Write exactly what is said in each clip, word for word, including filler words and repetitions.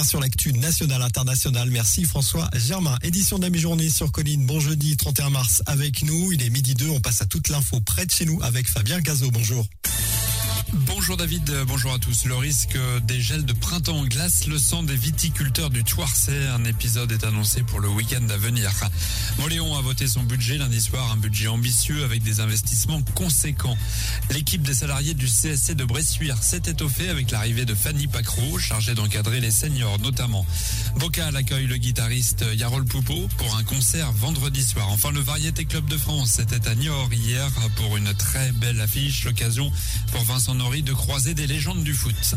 point sur l'actu nationale, internationale. Merci François Germain. Édition de la mi-journée sur Colline. Bon jeudi trente et un mars avec nous. Il est midi deux. On passe à toute l'info près de chez nous avec Fabien Cazot. Bonjour. Bonjour David, bonjour à tous. Le risque des gels de printemps glace le sang des viticulteurs du Thouarcet. Un épisode est annoncé pour le week-end à venir. Mauléon a voté son budget lundi soir, un budget ambitieux avec des investissements conséquents. L'équipe des salariés du C S C de Bressuire s'est étoffée avec l'arrivée de Fanny Pacro, chargée d'encadrer les seniors notamment. Bocal accueille le guitariste Yarol Poupeau pour un concert vendredi soir. Enfin, le Variété Club de France était à Niort hier pour une très belle affiche, l'occasion pour Vincent Nory de croiser des légendes du foot.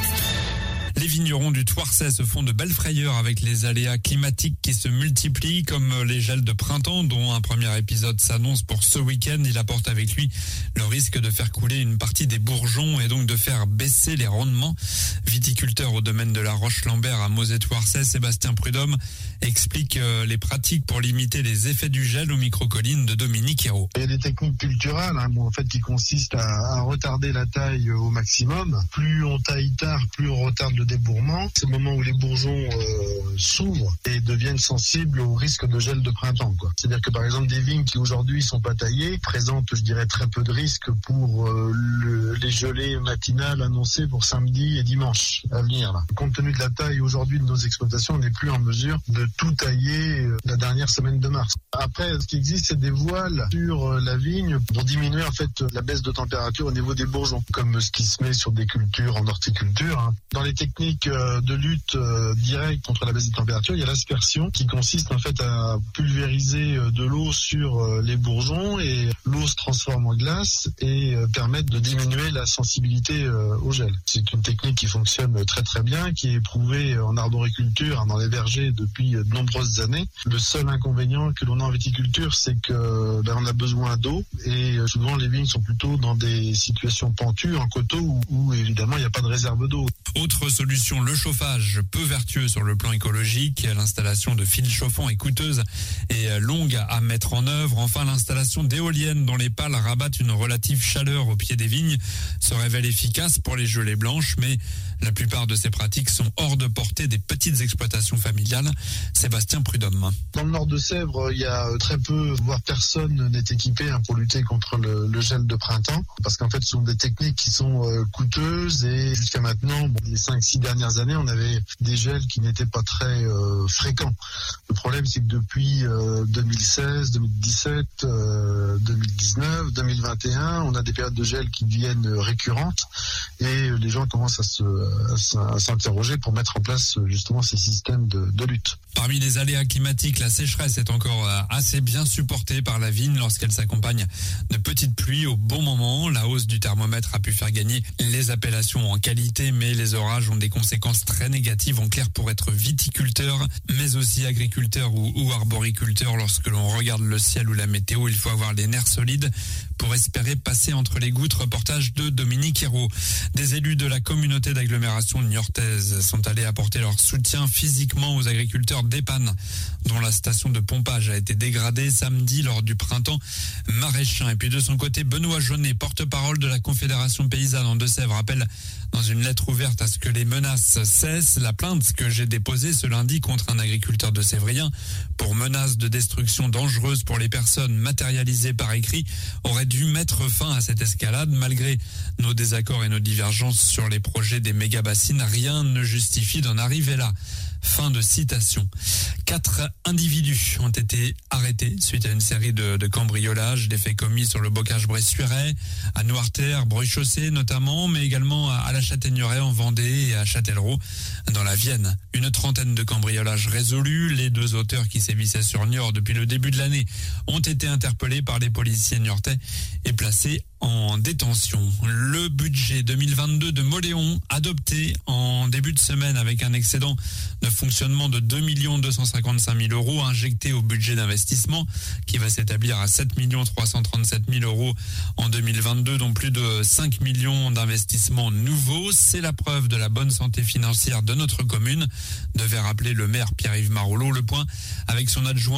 Les vignerons du Thouarcet se font de belles frayeurs avec les aléas climatiques qui se multiplient, comme les gels de printemps dont un premier épisode s'annonce pour ce week-end. Il apporte avec lui le risque de faire couler une partie des bourgeons et donc de faire baisser les rendements. Viticulteur au domaine de la Roche-Lambert à Mozet-Thouarcet, Sébastien Prudhomme explique les pratiques pour limiter les effets du gel aux microcollines de Dominique Hérault. Il y a des techniques culturelles hein, bon, en fait, qui consistent à, à retarder la taille au maximum. Plus on taille tard, plus on retarde le débourrement. C'est le moment où les bourgeons euh, s'ouvrent et deviennent sensibles au risque de gel de printemps, quoi. C'est-à-dire que par exemple des vignes qui aujourd'hui sont pas taillées présentent, je dirais, très peu de risques pour euh, le, les gelées matinales annoncées pour samedi et dimanche à venir. Là. Compte tenu de la taille aujourd'hui de nos exploitations, on n'est plus en mesure de tout tailler euh, la dernière semaine de mars. Après, ce qui existe, c'est des voiles sur euh, la vigne pour diminuer en fait la baisse de température au niveau des bourgeons, comme ce qui se met sur des cultures en horticulture. Hein. Dans les techniques de lutte directe contre la baisse des températures, il y a l'aspersion qui consiste en fait à pulvériser de l'eau sur les bourgeons et l'eau se transforme en glace et permet de diminuer la sensibilité au gel. C'est une technique qui fonctionne très très bien, qui est éprouvée en arboriculture, dans les vergers depuis de nombreuses années. Le seul inconvénient que l'on a en viticulture, c'est que ben, on a besoin d'eau et souvent les vignes sont plutôt dans des situations pentues, en coteaux où, où évidemment il n'y a pas de réserve d'eau. Autre solution, le chauffage, peu vertueux sur le plan écologique. L'installation de fils chauffants est coûteuse et longue à mettre en œuvre. Enfin, l'installation d'éoliennes dont les pales rabattent une relative chaleur au pied des vignes se révèle efficace pour les gelées blanches, mais la plupart de ces pratiques sont hors de portée des petites exploitations familiales. Sébastien Prudhomme. Dans le nord de Sèvres, il y a très peu, voire personne n'est équipé hein, pour lutter contre le, le gel de printemps, parce qu'en fait, ce sont des techniques qui sont euh, coûteuses et jusqu'à maintenant, bon, les cinq six dernières années, on avait des gels qui n'étaient pas très euh, fréquents. Le problème, c'est que depuis euh, deux mille seize, deux mille dix-sept, euh, deux mille dix-neuf, deux mille vingt et un, on a des périodes de gel qui deviennent récurrentes et les gens commencent à se à s'interroger pour mettre en place justement ces systèmes de, de lutte. Parmi les aléas climatiques, la sécheresse est encore assez bien supportée par la vigne lorsqu'elle s'accompagne de petites pluies au bon moment. La hausse du thermomètre a pu faire gagner les appellations en qualité, mais les orages ont des conséquences très négatives en clair pour être viticulteur, mais aussi agriculteur ou, ou arboriculteur. Lorsque l'on regarde le ciel ou la météo, il faut avoir les nerfs solides pour espérer passer entre les gouttes. Reportage de Dominique Hérault. Des élus de la communauté d'agglomération niortaise sont allés apporter leur soutien physiquement aux agriculteurs d'Épanne, dont la station de pompage a été dégradée samedi lors du printemps maraîchin. Et puis de son côté, Benoît Jaunet, porte-parole de la Confédération paysanne en Deux-Sèvres, rappelle dans une lettre ouverte à ce que les menaces cessent. La plainte que j'ai déposée ce lundi contre un agriculteur de Sévrien pour menace de destruction dangereuse pour les personnes matérialisée par écrit aurait dû mettre fin à cette escalade. Malgré nos désaccords et nos divergences sur les projets des méga-bassines, rien ne justifie d'en arriver là. Fin de citation. Quatre individus ont été arrêtés suite à une série de, de cambriolages, des faits commis sur le bocage bressuirais, à Noirterre, Bruy-Chaussée notamment, mais également à la Châtaigneraie en Vendée et à Châtellerault dans la Vienne. Une trentaine de cambriolages résolus. Les deux auteurs qui sévissaient sur Niort depuis le début de l'année ont été interpellés par les policiers niortais et placés en détention. Le budget deux mille vingt-deux de Mauléon, adopté en début de semaine avec un excédent de fonctionnement de deux millions deux cent cinquante-cinq mille euros injecté au budget d'investissement qui va s'établir à sept millions trois cent trente-sept mille euros en deux mille vingt-deux, dont plus de cinq millions d'investissements nouveaux. C'est la preuve de la bonne santé financière de notre commune, devait rappeler le maire Pierre-Yves Marolleau. Le point avec son adjoint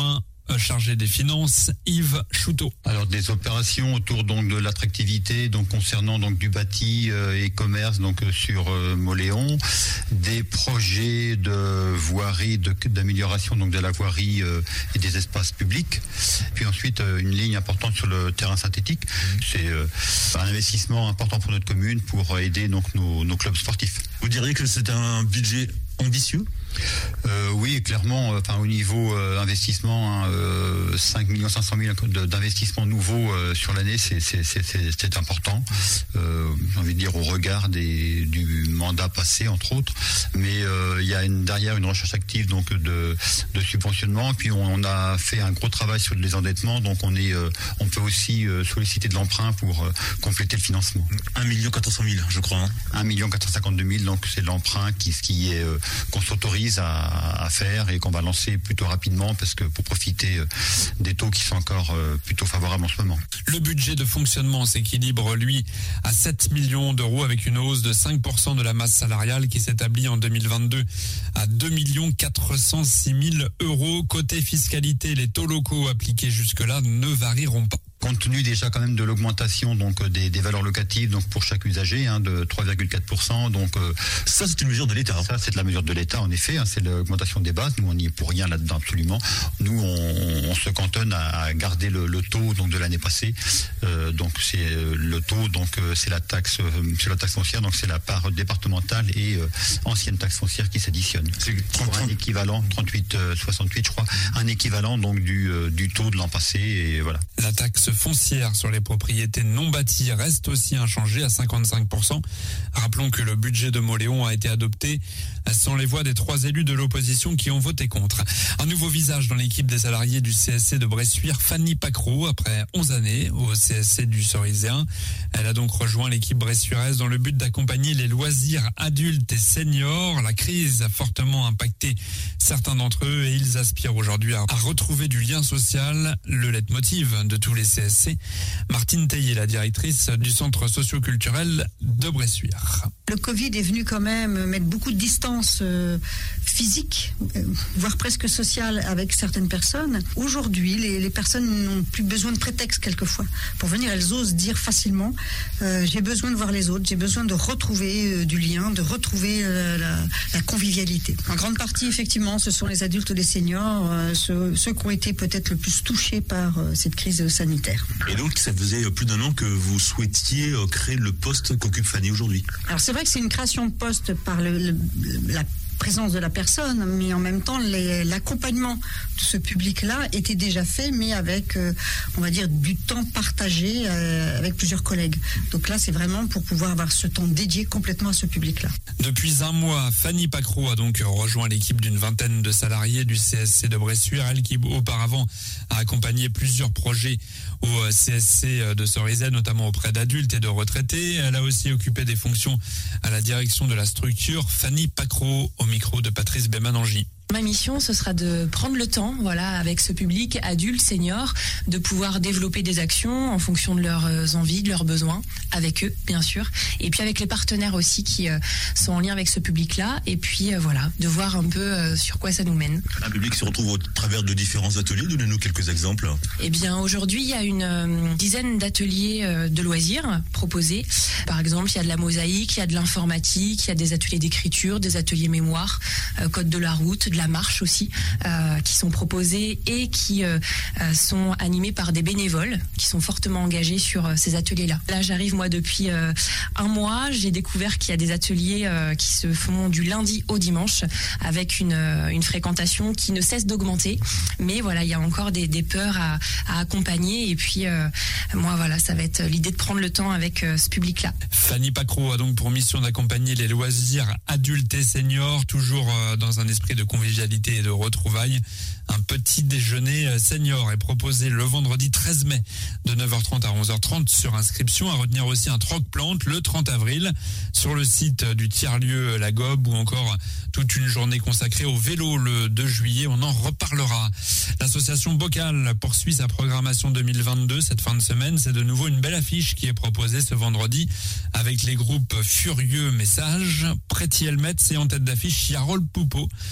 chargé des finances, Yves Chouteau. Alors des opérations autour donc de l'attractivité, donc concernant donc du bâti euh, et commerce donc euh, sur euh, Mauléon, des projets de voirie, de, d'amélioration donc de la voirie euh, et des espaces publics. Puis ensuite euh, une ligne importante sur le terrain synthétique. C'est euh, un investissement important pour notre commune pour aider donc nos, nos clubs sportifs. Vous diriez que c'est un budget ambitieux ? Euh, oui, clairement, enfin au niveau euh, investissement, hein, euh, cinq millions cinq cent mille d'investissement nouveau euh, sur l'année, c'est, c'est, c'est, c'est, c'est important. Euh, j'ai envie de dire au regard des, du mandat passé, entre autres. Mais euh, il y a une, derrière une recherche active donc de, de subventionnement. Puis on, on a fait un gros travail sur le désendettement. Donc on est, euh, on peut aussi euh, solliciter de l'emprunt pour euh, compléter le financement. un million quatre cent mille, je crois. Hein. un million quatre cent cinquante-deux mille. Donc c'est l'emprunt qui, qui est euh, qu'on s'autorise À, à faire et qu'on va lancer plutôt rapidement parce que pour profiter des taux qui sont encore plutôt favorables en ce moment. Le budget de fonctionnement s'équilibre, lui, à sept millions d'euros avec une hausse de cinq pour cent de la masse salariale qui s'établit en deux mille vingt-deux à deux millions quatre cent six mille euros. Côté fiscalité, les taux locaux appliqués jusque-là ne varieront pas. Compte tenu déjà quand même de l'augmentation donc des, des valeurs locatives donc pour chaque usager hein, de trois virgule quatre pour cent donc euh, ça c'est une mesure de l'État. Ça c'est de la mesure de l'État en effet, hein, c'est l'augmentation des bases. Nous on n'y est pour rien là-dedans absolument. Nous on, on se cantonne à garder le, le taux donc de l'année passée. Euh, donc c'est le taux donc c'est la taxe euh, c'est la taxe foncière donc c'est la part départementale et euh, ancienne taxe foncière qui s'additionne. C'est pour un équivalent trente-huit soixante-huit je crois, un équivalent donc du euh, du taux de l'an passé et voilà. La taxe foncière sur les propriétés non bâties reste aussi inchangée à cinquante-cinq pour cent. Rappelons que le budget de Mauléon a été adopté sans les voix des trois élus de l'opposition qui ont voté contre. Un nouveau visage dans l'équipe des salariés du C S C de Bressuire, Fanny Pacro, après onze années au C S C du Ceriséen. Elle a donc rejoint l'équipe bressuiraise dans le but d'accompagner les loisirs adultes et seniors. La crise a fortement impacté certains d'entre eux et ils aspirent aujourd'hui à retrouver du lien social, le leitmotiv de tous les C S C. Martine Taillé, la directrice du centre socio-culturel de Bressuire. Le Covid est venu quand même mettre beaucoup de distance euh, physique, euh, voire presque sociale avec certaines personnes. Aujourd'hui, les, les personnes n'ont plus besoin de prétexte quelquefois. Pour venir, elles osent dire facilement euh, j'ai besoin de voir les autres, j'ai besoin de retrouver euh, du lien, de retrouver euh, la, la convivialité. En grande partie, effectivement, ce sont les adultes ou les seniors, euh, ceux, ceux qui ont été peut-être le plus touchés par euh, cette crise sanitaire. Et donc, ça faisait plus d'un an que vous souhaitiez créer le poste qu'occupe Fanny aujourd'hui. Alors, c'est vrai que c'est une création de poste par le, le, la présence de la personne, mais en même temps, les, l'accompagnement de ce public-là était déjà fait, mais avec, euh, on va dire, du temps partagé euh, avec plusieurs collègues. Donc là, c'est vraiment pour pouvoir avoir ce temps dédié complètement à ce public-là. Depuis un mois, Fanny Pacro a donc rejoint l'équipe d'une vingtaine de salariés du C S C de Bressuire. Elle qui, auparavant, a accompagné plusieurs projets au C S C de Cerisay, notamment auprès d'adultes et de retraités. Elle a aussi occupé des fonctions à la direction de la structure. Fanny Pacro, au micro de Patrice Bémanangi. Ma mission, ce sera de prendre le temps, voilà, avec ce public adulte, senior, de pouvoir développer des actions en fonction de leurs envies, de leurs besoins, avec eux, bien sûr, et puis avec les partenaires aussi qui euh, sont en lien avec ce public-là, et puis euh, voilà, de voir un peu euh, sur quoi ça nous mène. Un public qui se retrouve au travers de différents ateliers, donnez-nous quelques exemples. Eh bien, aujourd'hui, il y a une euh, dizaine d'ateliers euh, de loisirs proposés. Par exemple, il y a de la mosaïque, il y a de l'informatique, il y a des ateliers d'écriture, des ateliers mémoire, euh, code de la route, de la marche aussi, euh, qui sont proposés et qui euh, euh, sont animés par des bénévoles qui sont fortement engagés sur euh, ces ateliers-là. Là, j'arrive moi depuis euh, un mois, j'ai découvert qu'il y a des ateliers euh, qui se font du lundi au dimanche avec une, euh, une fréquentation qui ne cesse d'augmenter. Mais voilà, il y a encore des, des peurs à, à accompagner et puis euh, moi voilà, ça va être l'idée de prendre le temps avec euh, ce public-là. Fanny Pacro a donc pour mission d'accompagner les loisirs adultes et seniors, toujours euh, dans un esprit de convivialité et de retrouvailles. Un petit déjeuner senior est proposé le vendredi treize mai de neuf heures trente à onze heures trente sur inscription. À retenir aussi un troc-plante le trente avril sur le site du tiers-lieu La Gobe ou encore toute une journée consacrée au vélo le deux juillet. On en reparlera. L'association Bocal poursuit sa programmation deux mille vingt-deux. Cette fin de semaine, c'est de nouveau une belle affiche qui est proposée ce vendredi avec les groupes Furieux Message, Pretty Helmets et en tête d'affiche Yarol Poupeau. Ce guide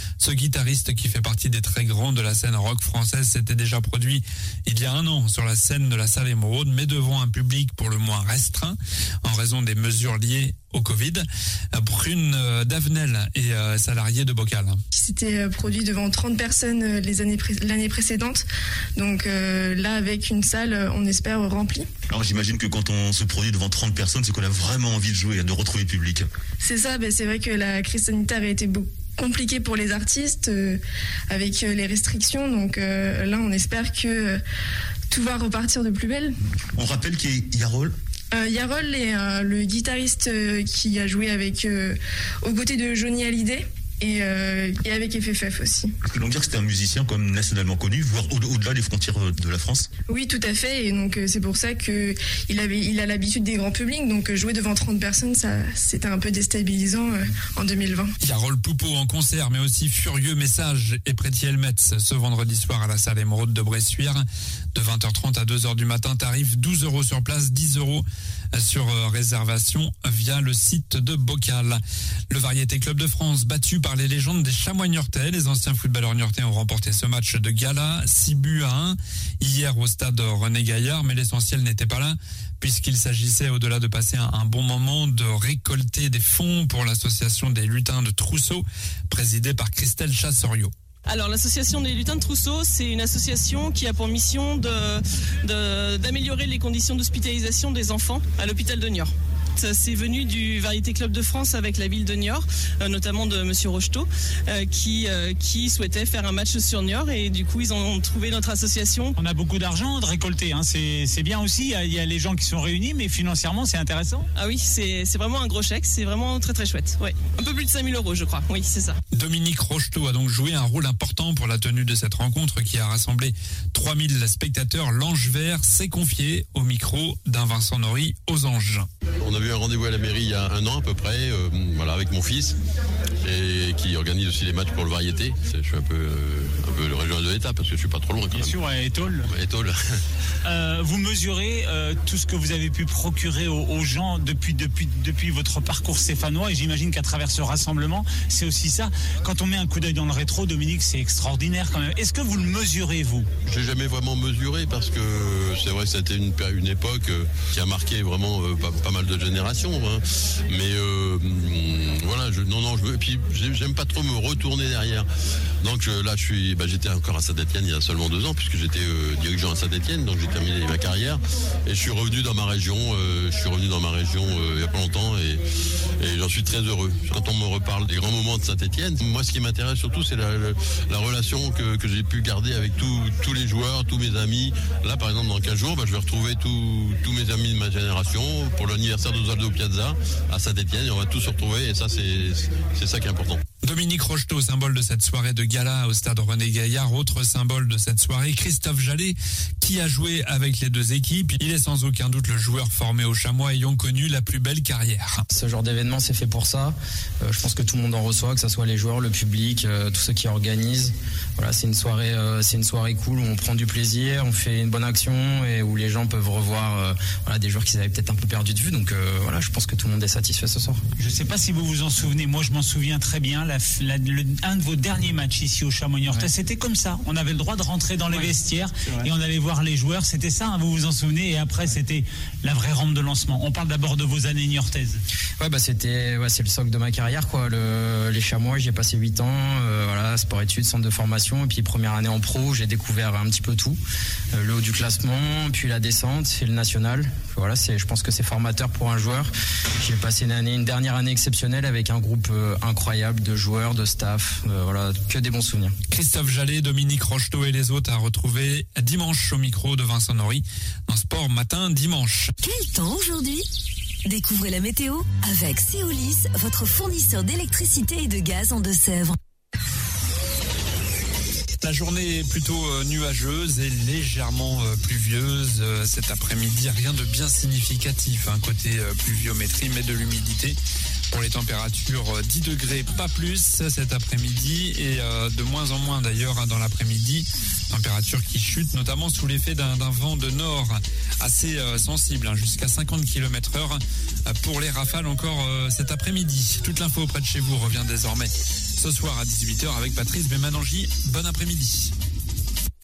guitariste qui fait partie des très grands de la scène rock française, s'était déjà produit il y a un an sur la scène de la salle Émeraude, mais devant un public pour le moins restreint en raison des mesures liées au Covid. Brune Davenel est salariée de Bocal. Qui s'était produit devant trente personnes les années pré- l'année précédente. Donc euh, là, avec une salle, on espère remplie. Alors j'imagine que quand on se produit devant trente personnes, c'est qu'on a vraiment envie de jouer, de retrouver le public. C'est ça, ben c'est vrai que la crise sanitaire a été beaucoup compliquée pour les artistes euh, avec euh, les restrictions. Donc euh, là, on espère que euh, tout va repartir de plus belle. On rappelle qu'il y a Yarol. Euh, Yarol est euh, le guitariste euh, qui a joué avec euh, aux côtés de Johnny Hallyday et, euh, et avec F F F aussi. Est-ce que l'on dit que c'était un musicien comme nationalement connu, voire au- au-delà des frontières de la France? Oui, tout à fait. Et donc euh, c'est pour ça que il avait, il a l'habitude des grands publics. Donc euh, jouer devant trente personnes, ça, c'était un peu déstabilisant euh, en deux mille vingt. Yarol Poupeau en concert, mais aussi Furieux Message et Pretty Helmets ce vendredi soir à la salle Émeraude de Bressuire. De vingt heures trente à deux heures du matin, tarif douze euros sur place, dix euros sur réservation via le site de Bocal. Le Variété Club de France, battu par les légendes des Chamois niortais. Les anciens footballeurs niortais ont remporté ce match de gala, six buts à un, hier au stade René Gaillard, mais l'essentiel n'était pas là, puisqu'il s'agissait, au-delà de passer un, un bon moment, de récolter des fonds pour l'association des lutins de Trousseau, présidée par Christelle Chassoriot. Alors l'association des lutins de Trousseau, c'est une association qui a pour mission de, de, d'améliorer les conditions d'hospitalisation des enfants à l'hôpital de Niort. C'est venu du Variété Club de France avec la ville de Niort, euh, notamment de Monsieur Rocheteau, euh, qui, euh, qui souhaitait faire un match sur Niort et du coup ils ont trouvé notre association. On a beaucoup d'argent de récolter, hein. c'est, c'est bien aussi, il y a les gens qui sont réunis, mais financièrement c'est intéressant. Ah oui, c'est, c'est vraiment un gros chèque, c'est vraiment très très chouette. Ouais. Un peu plus de cinq mille euros je crois, oui c'est ça. Dominique Rocheteau a donc joué un rôle important pour la tenue de cette rencontre qui a rassemblé trois mille spectateurs. L'Ange Vert s'est confié au micro d'un Vincent Nory aux Anges. On a eu un rendez-vous à la mairie il y a un an à peu près, euh, voilà, avec mon fils, et qui organise aussi les matchs pour le Variété. C'est, je suis un peu, euh, un peu le régional de l'État parce que je suis pas trop loin quand Bien même. sûr, à Étole. Étole. Euh, vous mesurez euh, tout ce que vous avez pu procurer aux, aux gens depuis, depuis, depuis votre parcours stéphanois, et j'imagine qu'à travers ce rassemblement, c'est aussi ça. Quand on met un coup d'œil dans le rétro, Dominique, c'est extraordinaire quand même. Est-ce que vous le mesurez, vous? Je n'ai jamais vraiment mesuré parce que c'est vrai que c'était une, une époque euh, qui a marqué vraiment euh, pas, pas mal de générations. Hein. Mais euh, voilà, je, non, non, je, et puis j'aime pas trop me retourner derrière. Donc je, là, je suis, bah, j'étais encore à Saint-Etienne il y a seulement deux ans puisque j'étais euh, dirigeant à Saint-Etienne, donc j'ai terminé ma carrière et je suis revenu dans ma région. Euh, je suis revenu dans ma région euh, il y a pas longtemps et, et j'en suis très heureux. Quand on me reparle des grands moments de Saint-Etienne, moi, ce qui m'intéresse surtout, c'est la, la, la relation que, que j'ai pu garder avec tout, tous les joueurs, tous mes amis. Là, par exemple, dans quinze jours, bah, je vais retrouver tous mes amis de ma génération pour l'anniversaire d'Osvaldo Piazza à Saint-Etienne et on va tous se retrouver et ça, c'est, c'est ça qui est important. Dominique Rocheteau, symbole de cette soirée de gala au stade René Gaillard. Autre symbole de cette soirée, Christophe Jallet, qui a joué avec les deux équipes. Il est sans aucun doute le joueur formé au Chamois ayant connu la plus belle carrière. Ce genre d'événement, c'est fait pour ça. Euh, je pense que tout le monde en reçoit, que ce soit les joueurs, le public, euh, tous ceux qui organisent. Voilà, c'est une soirée, euh, c'est une soirée cool où on prend du plaisir, on fait une bonne action et où les gens peuvent revoir euh, voilà, des joueurs qu'ils avaient peut-être un peu perdu de vue. Donc euh, voilà, je pense que tout le monde est satisfait ce soir. Je ne sais pas si vous vous en souvenez, moi je m'en souviens très bien, la, la, le, un de vos derniers matchs ici au Chamois niortais, ouais. C'était comme ça. On avait le droit de rentrer dans les ouais, vestiaires et on allait voir les joueurs. C'était ça, hein, vous vous en souvenez. Et après, c'était la vraie rampe de lancement. On parle d'abord de vos années niortaises. Ouais, bah c'était, ouais, c'est le socle de ma carrière, quoi. Le, les Chamois, j'y ai passé huit ans. Euh, voilà, sport-études, centre de formation. Et puis première année en pro, j'ai découvert un petit peu tout. Euh, le haut du classement, puis la descente et le national. Voilà, c'est, je pense que c'est formateur pour un joueur. J'ai passé une année, une dernière année exceptionnelle avec un groupe euh, incroyable de joueurs, de staff. Euh, voilà, que des bons souvenirs. Christophe Jallet, Dominique Rocheteau et les autres à retrouver dimanche au micro de Vincent Nory dans Sport Matin Dimanche. Quel temps aujourd'hui ? Découvrez la météo avec Céolis, votre fournisseur d'électricité et de gaz en Deux-Sèvres. La journée est plutôt nuageuse et légèrement pluvieuse cet après-midi. Rien de bien significatif, hein, côté pluviométrie, mais de l'humidité. Pour les températures, dix degrés, pas plus cet après-midi et euh, de moins en moins d'ailleurs hein, dans l'après-midi. Température qui chute notamment sous l'effet d'un, d'un vent de nord assez euh, sensible, hein, jusqu'à cinquante kilomètres heure pour les rafales encore euh, cet après-midi. Toute l'info auprès de chez vous revient désormais ce soir à dix-huit heures avec Patrice Bémanangi. Bon après-midi.